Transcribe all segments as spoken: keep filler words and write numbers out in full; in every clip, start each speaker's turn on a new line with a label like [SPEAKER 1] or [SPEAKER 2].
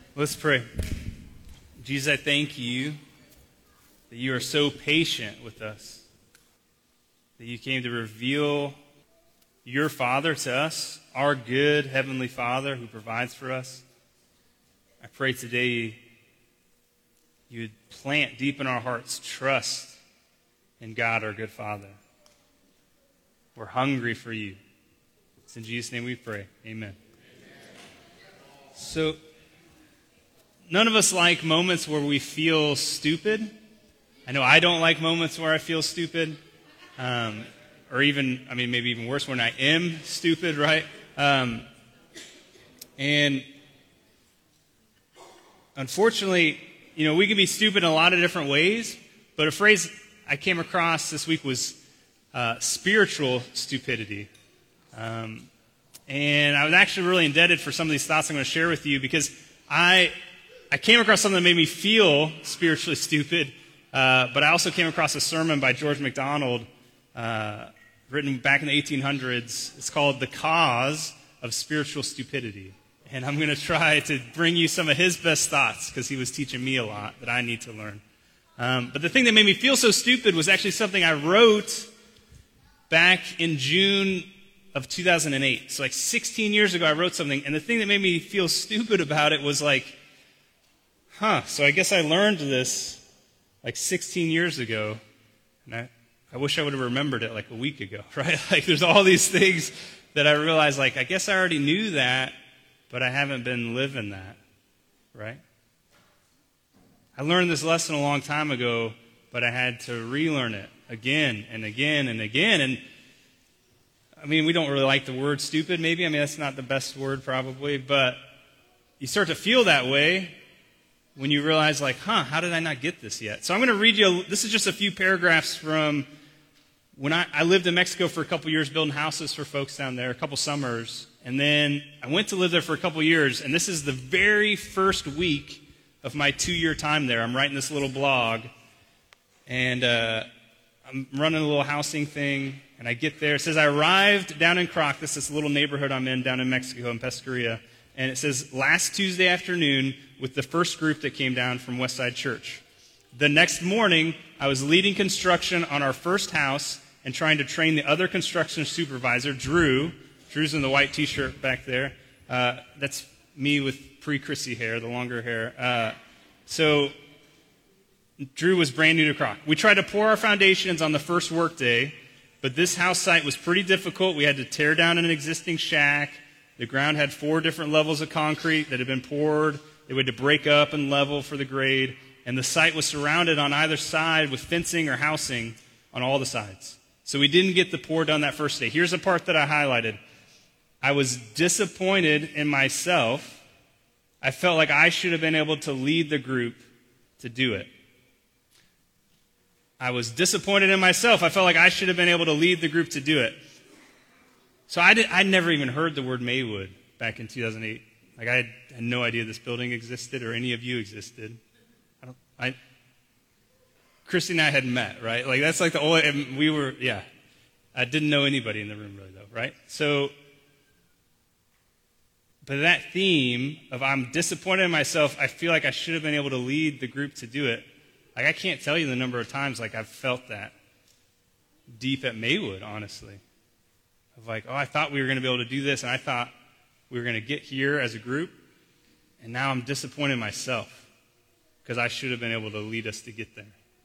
[SPEAKER 1] Let's pray. Jesus, I thank you that you are so patient with us, that you came to reveal your Father to us, our good Heavenly Father who provides for us. I pray today you would plant deep in our hearts trust in God, our good Father. We're hungry for you. It's in Jesus' name we pray. Amen. Amen. So, none of us like moments where we feel stupid. I know I don't like moments where I feel stupid. Um, or even, I mean, maybe even worse, when I am stupid, right? Um, and unfortunately, you know, we can be stupid in a lot of different ways, but a phrase I came across this week was uh, spiritual stupidity. Um, and I was actually really indebted for some of these thoughts I'm going to share with you because I I came across something that made me feel spiritually stupid, uh, but I also came across a sermon by George MacDonald, uh, written back in the eighteen hundreds. It's called The Cause of Spiritual Stupidity. And I'm going to try to bring you some of his best thoughts because he was teaching me a lot that I need to learn. Um, but the thing that made me feel so stupid was actually something I wrote back in June of two thousand eight. So like sixteen years ago, I wrote something. And the thing that made me feel stupid about it was like, huh, so I guess I learned this like sixteen years ago. And I, I wish I would have remembered it like a week ago, right? Like there's all these things that I realized, like, I guess I already knew that, but I haven't been living that, right? I learned this lesson a long time ago, but I had to relearn it again and again and again. And I mean, we don't really like the word stupid, maybe. I mean, that's not the best word probably, but you start to feel that way when you realize, like, huh, how did I not get this yet? So I'm going to read you, this is just a few paragraphs from when I, I lived in Mexico for a couple years building houses for folks down there, a couple summers. And then I went to live there for a couple years, and this is the very first week of my two-year time there. I'm writing this little blog, and uh, I'm running a little housing thing, and I get there. It says, I arrived down in Crocus, this little neighborhood I'm in down in Mexico, in Pesqueria, and it says, last Tuesday afternoon with the first group that came down from Westside Church. The next morning, I was leading construction on our first house and trying to train the other construction supervisor, Drew. Drew's in the white T-shirt back there. Uh, that's me with pre-Chrissy hair, the longer hair. Uh, so Drew was brand new to Croc. We tried to pour our foundations on the first work day, but this house site was pretty difficult. We had to tear down an existing shack. The ground had four different levels of concrete that had been poured. They had to break up and level for the grade. And the site was surrounded on either side with fencing or housing on all the sides. So we didn't get the pour done that first day. Here's the part that I highlighted. I was disappointed in myself. I felt like I should have been able to lead the group to do it. I was disappointed in myself. I felt like I should have been able to lead the group to do it. So I did, I'd never even heard the word Maywood back in two thousand eight. Like I had, had no idea this building existed or any of you existed. I don't, I, Christy and I had met, right? Like that's like the only, we were, yeah. I didn't know anybody in the room really though, right? So, but that theme of I'm disappointed in myself, I feel like I should have been able to lead the group to do it. Like I can't tell you the number of times like I've felt that deep at Maywood, honestly. Of like, oh, I thought we were going to be able to do this, and I thought we were going to get here as a group, and now I'm disappointed in myself because I should have been able to lead us to get there.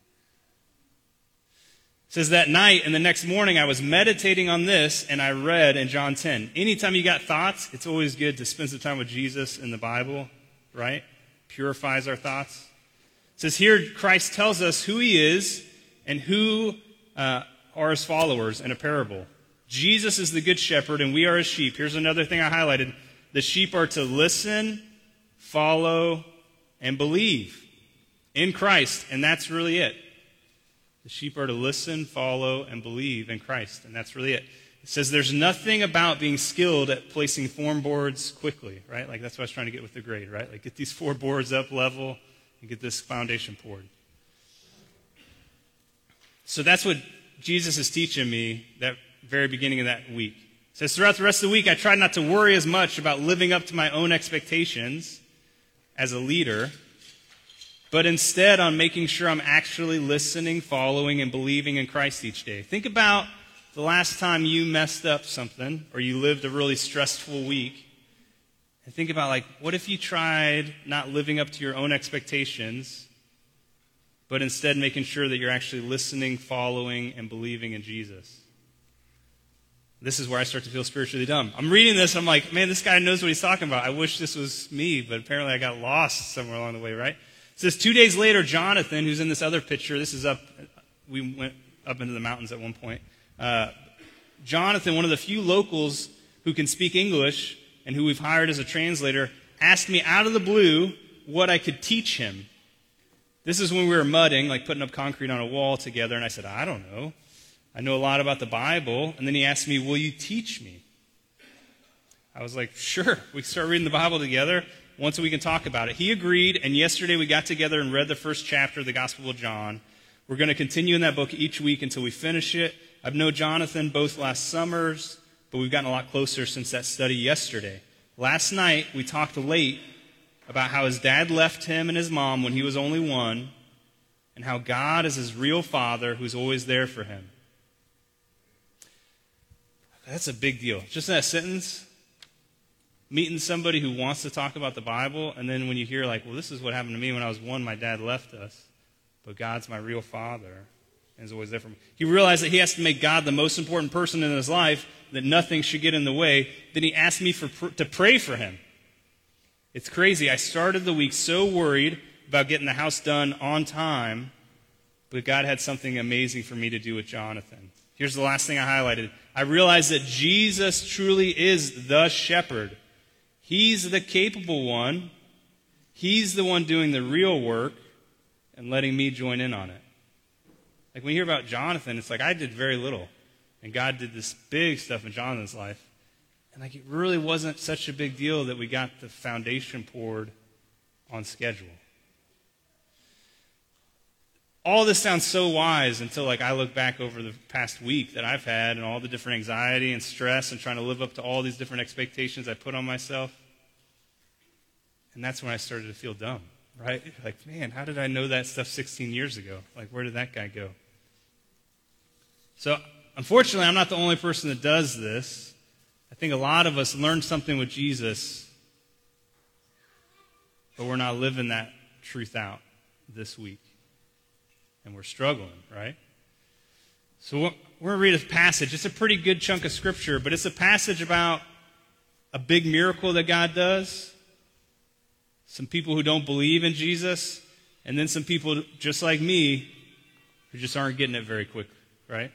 [SPEAKER 1] It says that night and the next morning I was meditating on this, and I read in John ten. Anytime you got thoughts, it's always good to spend some time with Jesus in the Bible, right? Purifies our thoughts. It says here Christ tells us who he is and who uh, are his followers in a parable. Jesus is the good shepherd, and we are his sheep. Here's another thing I highlighted. The sheep are to listen, follow, and believe in Christ, and that's really it. The sheep are to listen, follow, and believe in Christ, and that's really it. It says there's nothing about being skilled at placing form boards quickly, right? Like that's what I was trying to get with the grade, right? Like get these four boards up level and get this foundation poured. So that's what Jesus is teaching me that very beginning of that week. It says throughout the rest of the week, I tried not to worry as much about living up to my own expectations as a leader, but instead on making sure I'm actually listening, following, and believing in Christ each day. Think about the last time you messed up something or you lived a really stressful week. And think about, like, what if you tried not living up to your own expectations, but instead making sure that you're actually listening, following, and believing in Jesus? This is where I start to feel spiritually dumb. I'm reading this, I'm like, man, this guy knows what he's talking about. I wish this was me, but apparently I got lost somewhere along the way, right? It says, two days later, Jonathan, who's in this other picture, this is up, we went up into the mountains at one point. Uh, Jonathan, one of the few locals who can speak English and who we've hired as a translator, asked me out of the blue what I could teach him. This is when we were mudding, like putting up concrete on a wall together, and I said, I don't know. I know a lot about the Bible. And then he asked me, will you teach me? I was like, sure. We can start reading the Bible together. Once we can talk about it. He agreed, and yesterday we got together and read the first chapter of the Gospel of John. We're going to continue in that book each week until we finish it. I've known Jonathan both last summers, but we've gotten a lot closer since that study yesterday. Last night, we talked late about how his dad left him and his mom when he was only one, and how God is his real father who's always there for him. That's a big deal. Just in that sentence, meeting somebody who wants to talk about the Bible, and then when you hear, like, well, this is what happened to me when I was one, my dad left us, but God's my real father and is always there for me. He realized that he has to make God the most important person in his life, that nothing should get in the way. Then he asked me for, to pray for him. It's crazy. I started the week so worried about getting the house done on time, but God had something amazing for me to do with Jonathan. Here's the last thing I highlighted. I realized that Jesus truly is the shepherd. He's the capable one. He's the one doing the real work and letting me join in on it. Like when you hear about Jonathan, it's like I did very little. And God did this big stuff in Jonathan's life. And like it really wasn't such a big deal that we got the foundation poured on schedule. All this sounds so wise until like I look back over the past week that I've had and all the different anxiety and stress and trying to live up to all these different expectations I put on myself. And that's when I started to feel dumb, right? Like, man, how did I know that stuff sixteen years ago? Like, where did that guy go? So, unfortunately, I'm not the only person that does this. I think a lot of us learned something with Jesus, but we're not living that truth out this week. And we're struggling, right? So we're going to read a passage. It's a pretty good chunk of Scripture, but it's a passage about a big miracle that God does, some people who don't believe in Jesus, and then some people just like me who just aren't getting it very quick, right?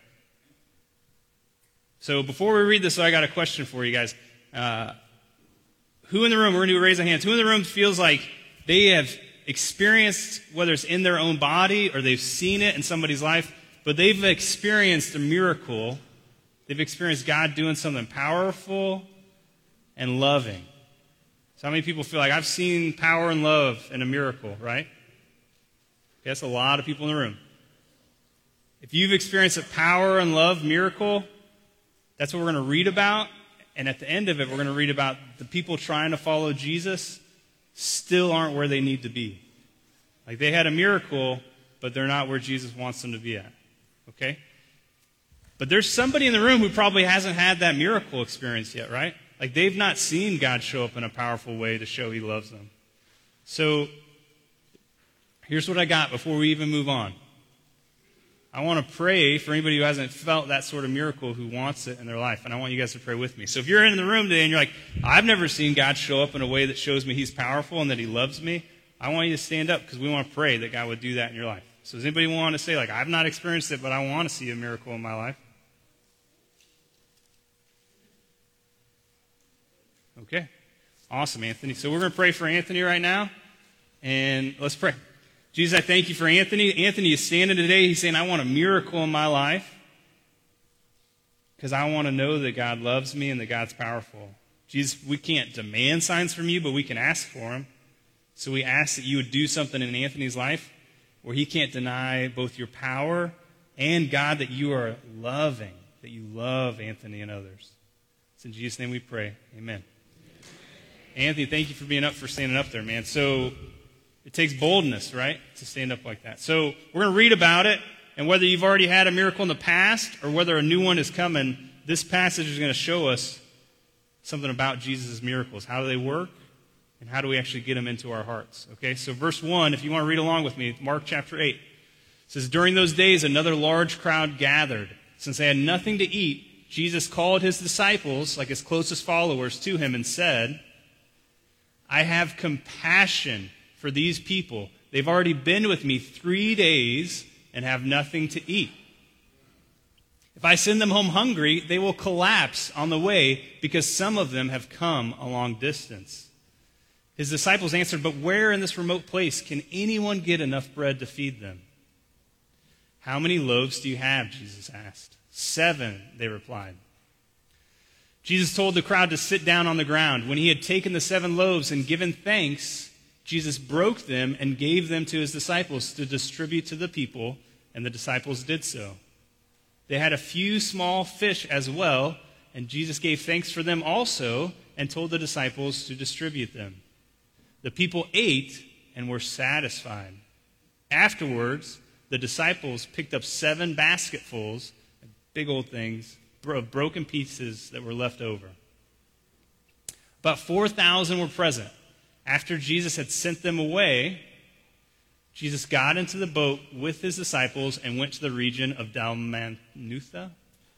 [SPEAKER 1] So before we read this, I got a question for you guys. Uh, who in the room, we're going to do a raise of hands, who in the room feels like they have experienced, whether it's in their own body or they've seen it in somebody's life, but they've experienced a miracle. They've experienced God doing something powerful and loving. So how many people feel like I've seen power and love in a miracle, right? Okay, that's a lot of people in the room. If you've experienced a power and love miracle, that's what we're going to read about. And at the end of it, we're going to read about the people trying to follow Jesus still aren't where they need to be. Like they had a miracle, but they're not where Jesus wants them to be at. Okay? But there's somebody in the room who probably hasn't had that miracle experience yet, right? Like they've not seen God show up in a powerful way to show He loves them. So here's what I got before we even move on. I want to pray for anybody who hasn't felt that sort of miracle who wants it in their life. And I want you guys to pray with me. So if you're in the room today and you're like, I've never seen God show up in a way that shows me He's powerful and that He loves me, I want you to stand up because we want to pray that God would do that in your life. So does anybody want to say, like, I've not experienced it, but I want to see a miracle in my life? Okay. Awesome, Anthony. So we're going to pray for Anthony right now. And let's pray. Jesus, I thank you for Anthony. Anthony is standing today. He's saying, I want a miracle in my life because I want to know that God loves me and that God's powerful. Jesus, we can't demand signs from you, but we can ask for them. So we ask that you would do something in Anthony's life where he can't deny both your power and, God, that you are loving, that you love Anthony and others. It's in Jesus' name we pray. Amen. Anthony, thank you for being up, for standing up there, man. So it takes boldness, right, to stand up like that. So we're going to read about it, and whether you've already had a miracle in the past or whether a new one is coming, this passage is going to show us something about Jesus' miracles. How do they work, and how do we actually get them into our hearts? Okay, so verse one, if you want to read along with me, Mark chapter eight. It says, during those days, another large crowd gathered. Since they had nothing to eat, Jesus called his disciples, like his closest followers, to him and said, I have compassion for these people. They've already been with me three days and have nothing to eat. If I send them home hungry, they will collapse on the way because some of them have come a long distance. His disciples answered, but where in this remote place can anyone get enough bread to feed them? How many loaves do you have? Jesus asked. Seven, they replied. Jesus told the crowd to sit down on the ground. When he had taken the seven loaves and given thanks, Jesus broke them and gave them to his disciples to distribute to the people, and the disciples did so. They had a few small fish as well, and Jesus gave thanks for them also and told the disciples to distribute them. The people ate and were satisfied. Afterwards, the disciples picked up seven basketfuls, big old things, of broken pieces that were left over. About four thousand were present. After Jesus had sent them away, Jesus got into the boat with his disciples and went to the region of Dalmanutha.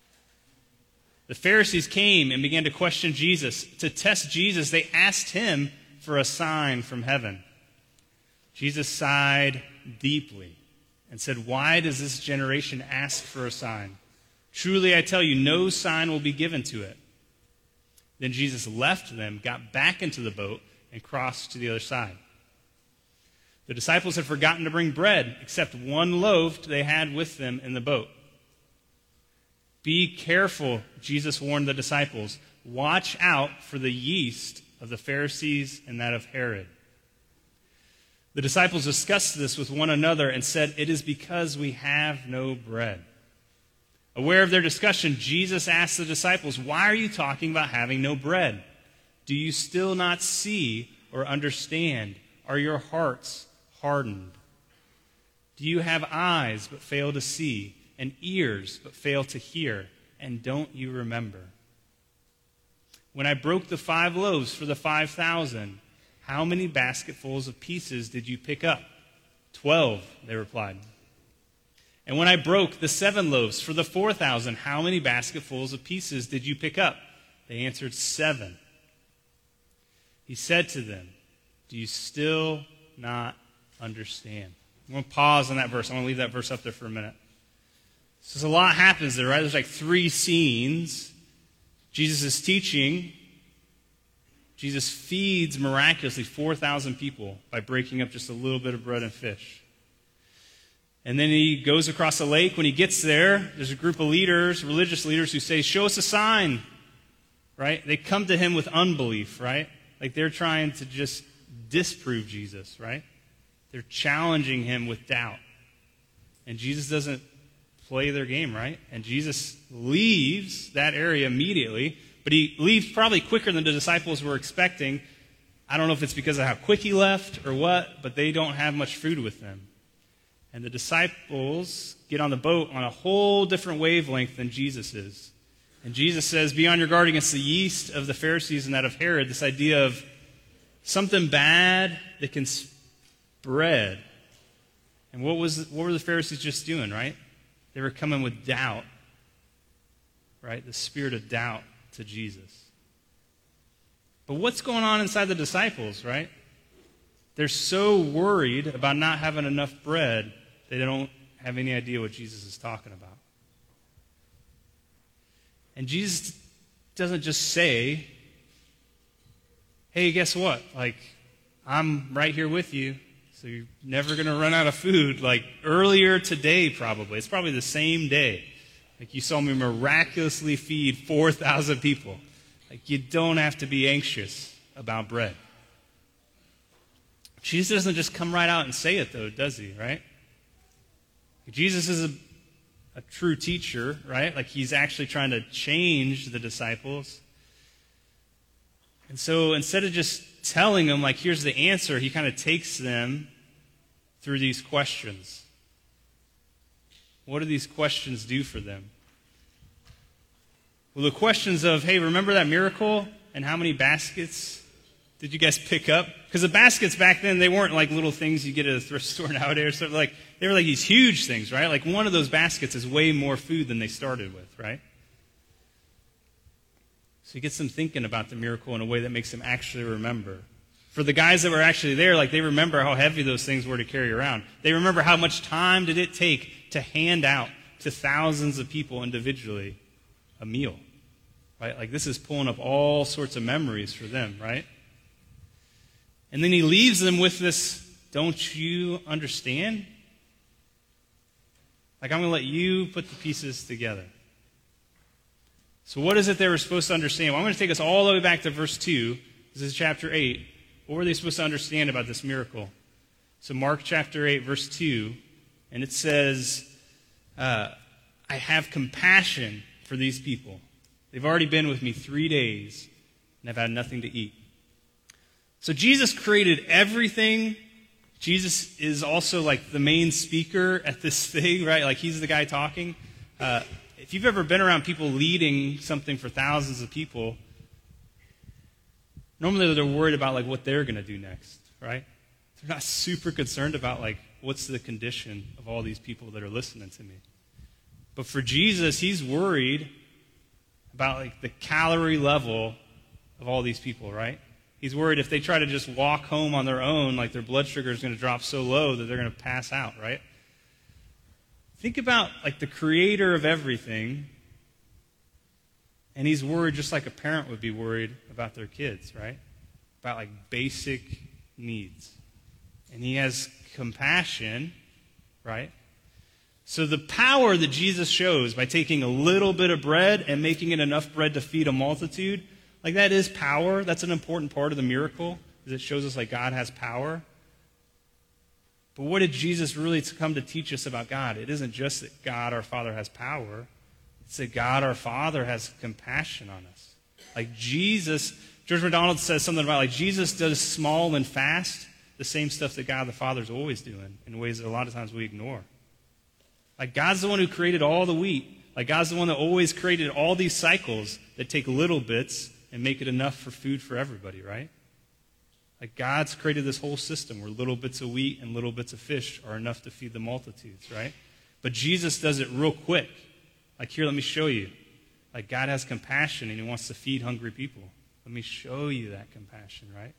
[SPEAKER 1] The Pharisees came and began to question Jesus. To test Jesus, they asked him for a sign from heaven. Jesus sighed deeply and said, why does this generation ask for a sign? Truly, I tell you, no sign will be given to it. Then Jesus left them, got back into the boat, and crossed to the other side. The disciples had forgotten to bring bread, except one loaf they had with them in the boat. Be careful, Jesus warned the disciples. Watch out for the yeast of the Pharisees and that of Herod. The disciples discussed this with one another and said, it is because we have no bread. Aware of their discussion, Jesus asked the disciples, why are you talking about having no bread? Do you still not see or understand? Are your hearts hardened? Do you have eyes but fail to see, and ears but fail to hear? And don't you remember? When I broke the five loaves for the five thousand, how many basketfuls of pieces did you pick up? Twelve, they replied. And when I broke the seven loaves for the four thousand, how many basketfuls of pieces did you pick up? They answered, seven. He said to them, do you still not understand? I'm going to pause on that verse. I want to leave that verse up there for a minute. So a lot happens there, right? There's like three scenes. Jesus is teaching. Jesus feeds miraculously four thousand people by breaking up just a little bit of bread and fish. And then he goes across the lake. When he gets there, there's a group of leaders, religious leaders, who say, show us a sign, right? They come to him with unbelief, right? Like they're trying to just disprove Jesus, right? They're challenging him with doubt. And Jesus doesn't play their game, right? And Jesus leaves that area immediately, but he leaves probably quicker than the disciples were expecting. I don't know if it's because of how quick he left or what, but they don't have much food with them. And the disciples get on the boat on a whole different wavelength than Jesus is. And Jesus says, be on your guard against the yeast of the Pharisees and that of Herod, this idea of something bad that can spread. And what was what were the Pharisees just doing, right? They were coming with doubt, right? The spirit of doubt to Jesus. But what's going on inside the disciples, right? They're so worried about not having enough bread, they don't have any idea what Jesus is talking about. And Jesus doesn't just say, hey, guess what? Like, I'm right here with you, so you're never going to run out of food. Like, earlier today, probably. It's probably the same day. Like, you saw me miraculously feed four thousand people. Like, you don't have to be anxious about bread. Jesus doesn't just come right out and say it, though, does he, right? Jesus is a, a true teacher, right? Like, he's actually trying to change the disciples. And so instead of just telling them, like, here's the answer, he kind of takes them through these questions. What do these questions do for them? Well, the questions of, hey, remember that miracle? And how many baskets did you guys pick up? Because the baskets back then, they weren't like little things you get at a thrift store nowadays. So like, they were like these huge things, right? Like one of those baskets is way more food than they started with, right? So he gets them thinking about the miracle in a way that makes them actually remember. For the guys that were actually there, like they remember how heavy those things were to carry around. They remember how much time did it take to hand out to thousands of people individually a meal, right? Like this is pulling up all sorts of memories for them, right? And then he leaves them with this, don't you understand? Like I'm going to let you put the pieces together. So what is it they were supposed to understand? Well, I'm going to take us all the way back to verse two. This is chapter eight. What were they supposed to understand about this miracle? So Mark chapter eight, verse two, and it says, uh, I have compassion for these people. They've already been with me three days, and I've had nothing to eat. So Jesus created everything. Jesus is also like the main speaker at this thing, right? Like he's the guy talking. Uh, if you've ever been around people leading something for thousands of people, normally they're worried about like what they're going to do next, right? They're not super concerned about like what's the condition of all these people that are listening to me. But for Jesus, he's worried about like the calorie level of all these people, right? He's worried if they try to just walk home on their own, like their blood sugar is going to drop so low that they're going to pass out, right? Think about like the creator of everything, and he's worried just like a parent would be worried about their kids, right? About like basic needs. And he has compassion, right? So the power that Jesus shows by taking a little bit of bread and making it enough bread to feed a multitude, like that is power. That's an important part of the miracle, is it shows us like God has power. But what did Jesus really come to teach us about God? It isn't just that God our Father has power. It's that God our Father has compassion on us. Like Jesus, George MacDonald says something about like Jesus does small and fast the same stuff that God the Father is always doing in ways that a lot of times we ignore. Like God's the one who created all the wheat. Like God's the one that always created all these cycles that take little bits and make it enough for food for everybody, right? Like God's created this whole system where little bits of wheat and little bits of fish are enough to feed the multitudes, right? But Jesus does it real quick. Like here, let me show you. Like God has compassion and he wants to feed hungry people. Let me show you that compassion, right?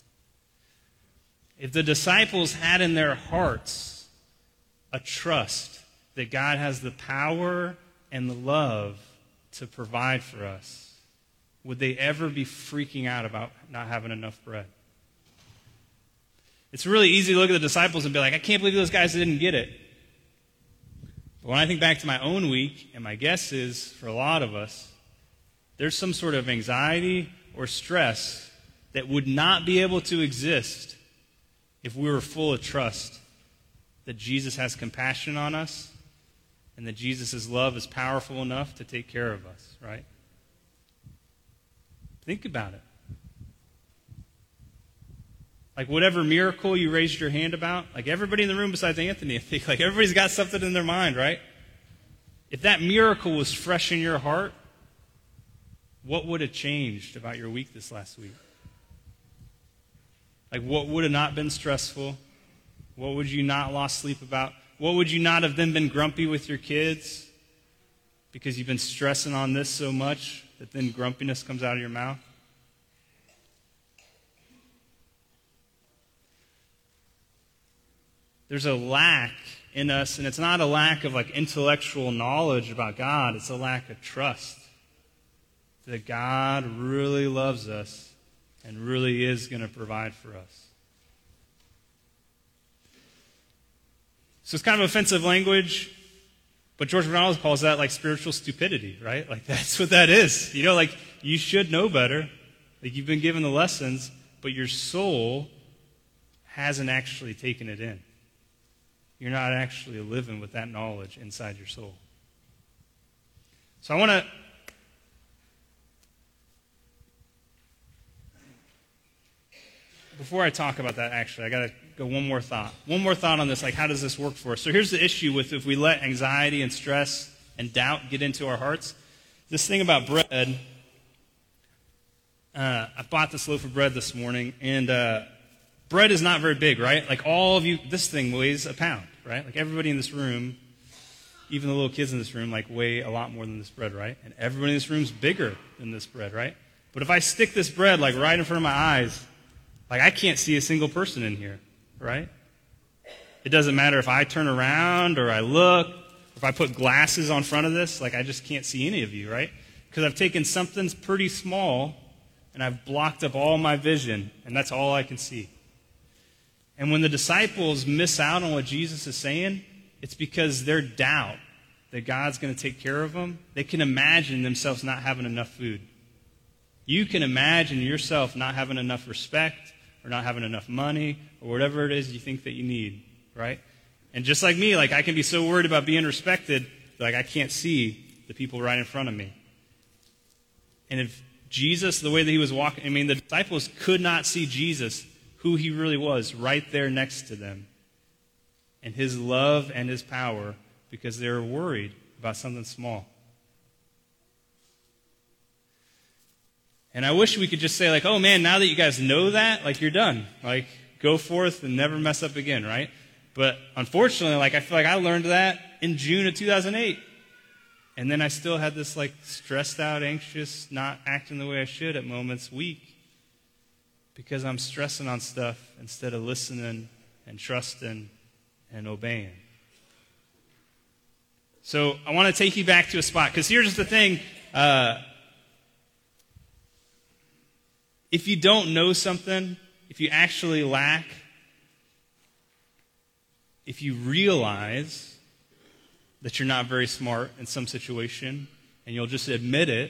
[SPEAKER 1] If the disciples had in their hearts a trust that God has the power and the love to provide for us, would they ever be freaking out about not having enough bread? It's really easy to look at the disciples and be like, I can't believe those guys didn't get it. But when I think back to my own week, and my guess is for a lot of us, there's some sort of anxiety or stress that would not be able to exist if we were full of trust that Jesus has compassion on us and that Jesus' love is powerful enough to take care of us, right? Think about it. Like whatever miracle you raised your hand about, like everybody in the room besides Anthony, I think like everybody's got something in their mind, right? If that miracle was fresh in your heart, what would have changed about your week this last week? Like what would have not been stressful? What would you not lost sleep about? What would you not have then been grumpy with your kids because you've been stressing on this so much that then grumpiness comes out of your mouth? There's a lack in us, and it's not a lack of like intellectual knowledge about God. It's a lack of trust that God really loves us and really is going to provide for us. So it's kind of offensive language, but George MacDonald calls that like spiritual stupidity, right? Like that's what that is. You know, like you should know better. Like you've been given the lessons, but your soul hasn't actually taken it in. You're not actually living with that knowledge inside your soul. So I want to before I talk about that, actually, I got to go one more thought. One more thought on this, like how does this work for us? So here's the issue with if we let anxiety and stress and doubt get into our hearts. This thing about bread, uh, I bought this loaf of bread this morning, and uh, bread is not very big, right? Like all of you, this thing weighs a pound, right? Like everybody in this room, even the little kids in this room, like weigh a lot more than this bread, right? And everybody in this room is bigger than this bread, right? But if I stick this bread like right in front of my eyes, like I can't see a single person in here, right? It doesn't matter if I turn around or I look, if I put glasses on front of this, like I just can't see any of you, right? Because I've taken something pretty small and I've blocked up all my vision, and that's all I can see. And when the disciples miss out on what Jesus is saying, it's because their doubt that God's going to take care of them, they can imagine themselves not having enough food. You can imagine yourself not having enough respect or not having enough money or whatever it is you think that you need, right? And just like me, like I can be so worried about being respected, like I can't see the people right in front of me. And if Jesus, the way that he was walking, I mean, the disciples could not see Jesus, who he really was, right there next to them, and his love and his power, because they were worried about something small. And I wish we could just say, like, oh man, now that you guys know that, like, you're done. Like, go forth and never mess up again, right? But unfortunately, like, I feel like I learned that in June of two thousand eight. And then I still had this, like, stressed out, anxious, not acting the way I should at moments week. Because I'm stressing on stuff instead of listening and trusting and obeying. So I want to take you back to a spot. Because here's the thing. Uh, if you don't know something, if you actually lack, if you realize that you're not very smart in some situation, and you'll just admit it,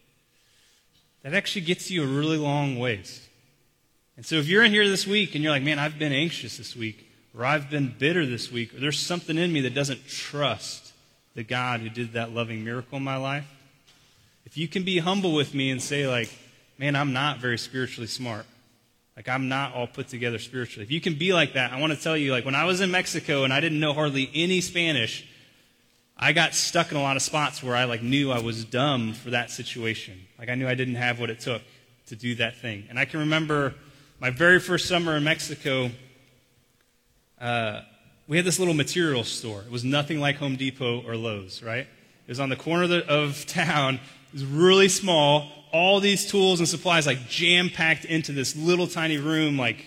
[SPEAKER 1] that actually gets you a really long ways. And so if you're in here this week and you're like, man, I've been anxious this week, or I've been bitter this week, or there's something in me that doesn't trust the God who did that loving miracle in my life, if you can be humble with me and say, like, man, I'm not very spiritually smart. Like, I'm not all put together spiritually. If you can be like that, I want to tell you, like, when I was in Mexico and I didn't know hardly any Spanish, I got stuck in a lot of spots where I, like, knew I was dumb for that situation. Like, I knew I didn't have what it took to do that thing. And I can remember my very first summer in Mexico, uh, we had this little material store. It was nothing like Home Depot or Lowe's, right? It was on the corner of, the, of town. It was really small. All these tools and supplies like jam-packed into this little tiny room, like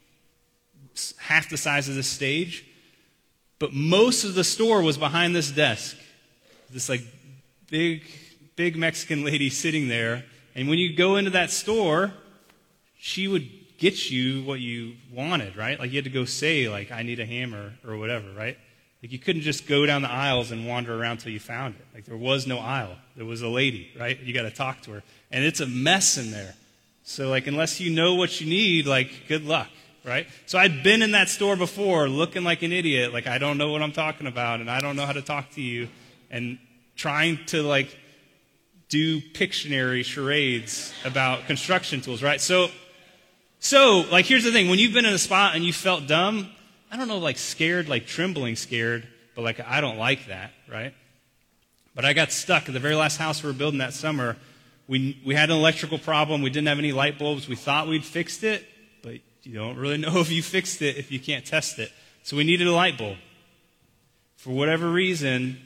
[SPEAKER 1] half the size of this stage. But most of the store was behind this desk. This like big, big Mexican lady sitting there. And when you go into that store, she would get you what you wanted, right? Like you had to go say, like, I need a hammer or whatever, right? Like you couldn't just go down the aisles and wander around till you found it. Like there was no aisle. There was a lady, right? You got to talk to her. And it's a mess in there. So like unless you know what you need, like good luck, right? So I'd been in that store before looking like an idiot, like I don't know what I'm talking about and I don't know how to talk to you, and trying to like do Pictionary charades about construction tools, right? So, so like here's the thing. When you've been in a spot and you felt dumb, I don't know, like scared, like trembling scared, but like I don't like that, right? But I got stuck at the very last house we were building that summer. We we had an electrical problem. We didn't have any light bulbs. We thought we'd fixed it, but you don't really know if you fixed it if you can't test it. So we needed a light bulb. For whatever reason,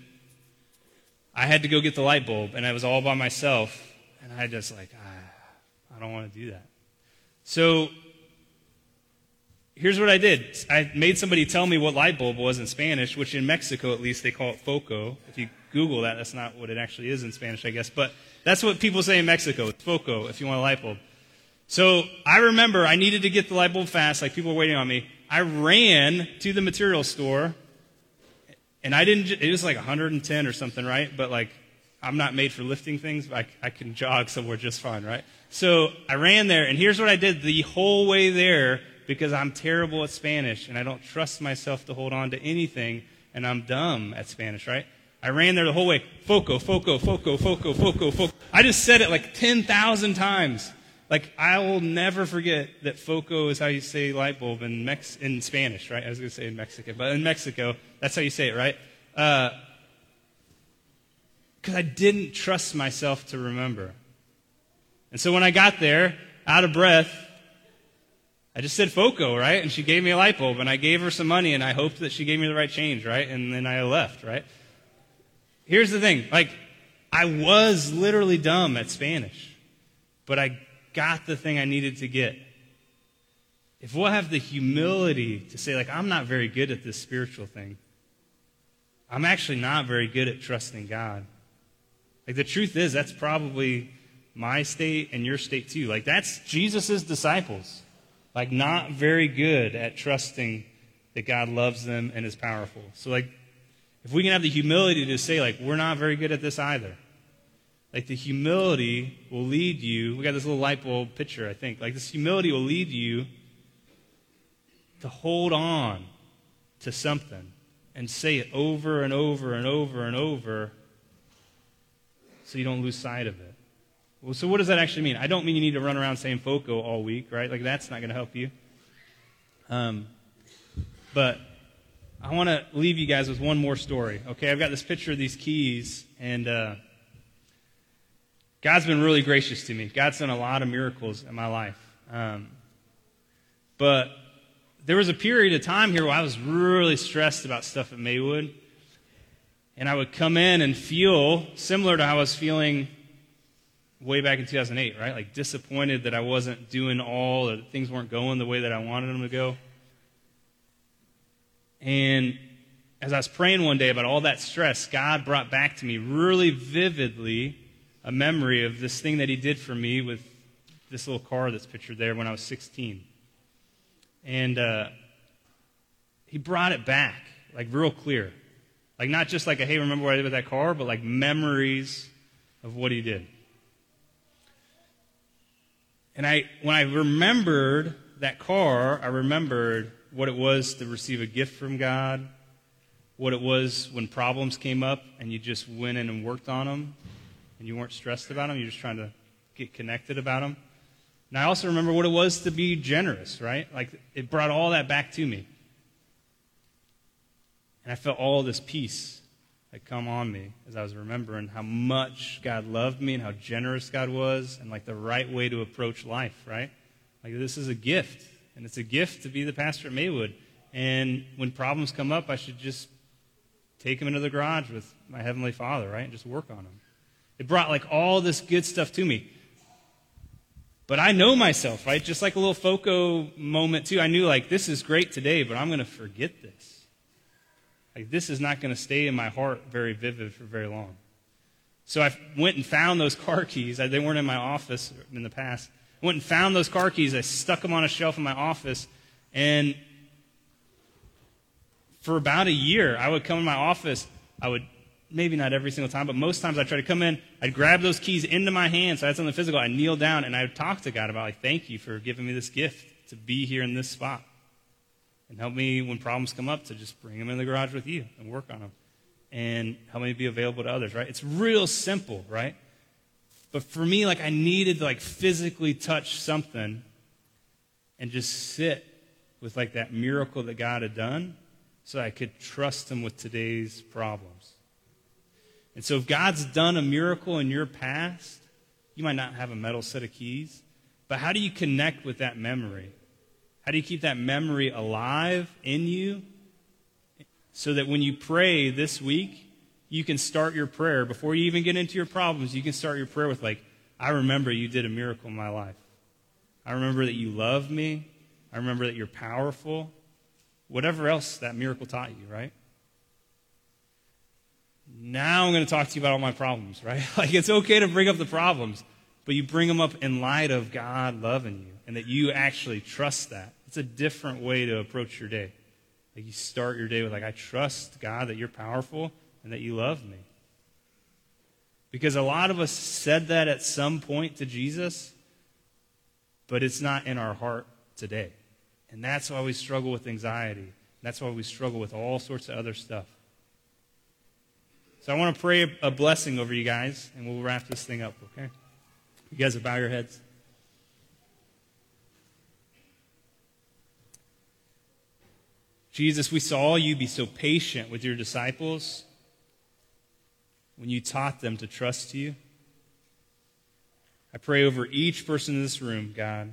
[SPEAKER 1] I had to go get the light bulb, and I was all by myself, and I just like, ah, I don't want to do that. So here's what I did. I made somebody tell me what light bulb was in Spanish, which in Mexico at least they call it foco. If you Google that, that's not what it actually is in Spanish, I guess. But that's what people say in Mexico. It's foco if you want a light bulb. So I remember I needed to get the light bulb fast, like people were waiting on me. I ran to the material store, and I didn't, it was like one hundred ten or something, right? But like, I'm not made for lifting things, but I, I can jog somewhere just fine, right? So I ran there, and here's what I did the whole way there, because I'm terrible at Spanish, and I don't trust myself to hold on to anything, and I'm dumb at Spanish, right? I ran there the whole way, foco, foco, foco, foco, foco, foco. I just said it like ten thousand times. Like, I will never forget that foco is how you say light bulb in Mex in Spanish, right? I was going to say in Mexican, but in Mexico, that's how you say it, right? Because uh, I didn't trust myself to remember. And so when I got there, out of breath, I just said foco, right? And she gave me a light bulb, and I gave her some money, and I hoped that she gave me the right change, right? And then I left, right? Here's the thing. Like, I was literally dumb at Spanish, but I got the thing I needed to get. If we'll have the humility to say, like, I'm not very good at this spiritual thing. I'm actually not very good at trusting God. Like, the truth is, that's probably my state and your state too. Like, that's Jesus' disciples. Like, not very good at trusting that God loves them and is powerful. So, like, if we can have the humility to say, like, we're not very good at this either. Like, the humility will lead you. We got this little light bulb picture, I think. Like, this humility will lead you to hold on to something and say it over and over and over and over so you don't lose sight of it. Well, so what does that actually mean? I don't mean you need to run around saying foco all week, right? Like, that's not going to help you. Um, but I want to leave you guys with one more story. Okay, I've got this picture of these keys, and uh, God's been really gracious to me. God's done a lot of miracles in my life. Um, but there was a period of time here where I was really stressed about stuff at Maywood. And I would come in and feel similar to how I was feeling way back in two thousand eight, right? Like, disappointed that I wasn't doing all, or that things weren't going the way that I wanted them to go. And as I was praying one day about all that stress, God brought back to me really vividly a memory of this thing that he did for me with this little car that's pictured there when I was sixteen. And uh, he brought it back, like, real clear. Like, not just like a, hey, remember what I did with that car, but like memories of what he did. And I, when I remembered that car, I remembered what it was to receive a gift from God, what it was when problems came up and you just went in and worked on them, and you weren't stressed about them, you're just trying to get connected about them. And I also remember what it was to be generous, right? Like, it brought all that back to me. And I felt all this peace like come on me as I was remembering how much God loved me and how generous God was, and like the right way to approach life, right? Like, this is a gift, and it's a gift to be the pastor at Maywood. And when problems come up, I should just take them into the garage with my Heavenly Father, right? And just work on them. It brought like all this good stuff to me. But I know myself, right? Just like a little foco moment too. I knew like, this is great today, but I'm going to forget this. Like, this is not going to stay in my heart very vivid for very long. So I went and found those car keys. They weren't in my office in the past. I went and found those car keys. I stuck them on a shelf in my office. And for about a year, I would come in my office. I would, maybe not every single time, but most times I'd try to come in. I'd grab those keys into my hands. So I had something physical. I'd kneel down and I would talk to God about, like, thank you for giving me this gift to be here in this spot. And help me when problems come up to just bring them in the garage with you and work on them. And help me be available to others, right? It's real simple, right? But for me, like, I needed to like physically touch something and just sit with like that miracle that God had done so I could trust him with today's problems. And so if God's done a miracle in your past, you might not have a metal set of keys, but how do you connect with that memory? How do you keep that memory alive in you so that when you pray this week, you can start your prayer, before you even get into your problems, you can start your prayer with like, I remember you did a miracle in my life. I remember that you love me. I remember that you're powerful. Whatever else that miracle taught you, right? Now I'm going to talk to you about all my problems, right? Like, it's okay to bring up the problems, but you bring them up in light of God loving you and that you actually trust that. It's a different way to approach your day. Like, you start your day with like, I trust God that you're powerful and that you love me. Because a lot of us said that at some point to Jesus, but it's not in our heart today. And that's why we struggle with anxiety. That's why we struggle with all sorts of other stuff. So I want to pray a blessing over you guys, and we'll wrap this thing up, okay? You guys will bow your heads. Jesus, we saw you be so patient with your disciples when you taught them to trust you. I pray over each person in this room, God,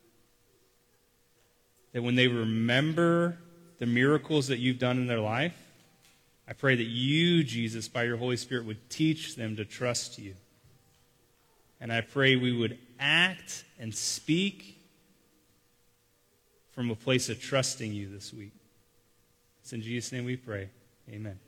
[SPEAKER 1] that when they remember the miracles that you've done in their life, I pray that you, Jesus, by your Holy Spirit, would teach them to trust you. And I pray we would act and speak from a place of trusting you this week. It's in Jesus' name we pray. Amen.